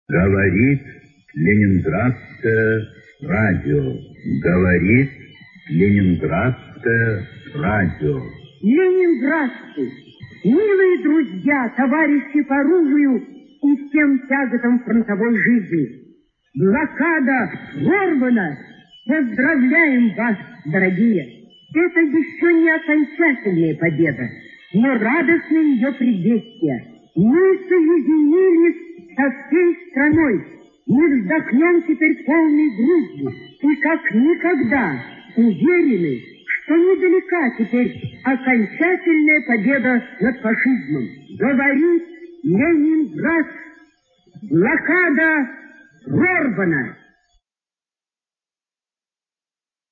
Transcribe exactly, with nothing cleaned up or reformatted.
Говорит Ленинградское радио. Говорит Ленинградское радио. Ленинградцы, милые друзья, товарищи по оружию и всем тяготам фронтовой жизни. Блокада прорвана. Поздравляем вас, дорогие. Это еще не окончательная победа, но радостное ее предвестие. Мы соединились со всей страной. Мы вздохнем теперь полной грудью и как никогда уверены, что недалека теперь окончательная победа над фашизмом. Говорит Ленинград, блокада прорвана.